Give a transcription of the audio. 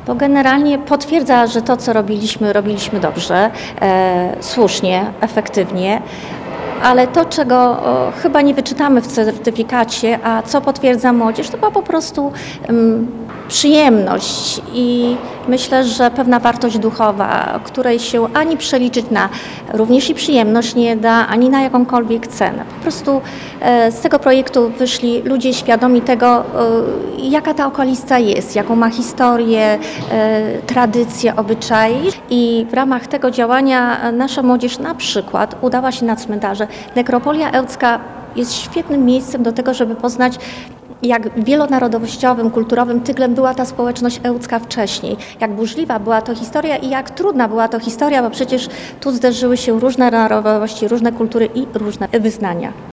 To generalnie potwierdza, że to, co robiliśmy dobrze, słusznie, efektywnie, ale to, czego chyba nie wyczytamy w certyfikacie, a co potwierdza młodzież, to była po prostu przyjemność i myślę, że pewna wartość duchowa, której się ani przeliczyć na również i przyjemność nie da, ani na jakąkolwiek cenę. Po prostu z tego projektu wyszli ludzie świadomi tego, jaka ta okolica jest, jaką ma historię, tradycje, obyczaje i w ramach tego działania nasza młodzież na przykład udała się na cmentarze. Nekropolia Ełcka jest świetnym miejscem do tego, żeby poznać, jak wielonarodowościowym, kulturowym tyglem była ta społeczność ełcka wcześniej, jak burzliwa była to historia i jak trudna była to historia, bo przecież tu zderzyły się różne narodowości, różne kultury i różne wyznania.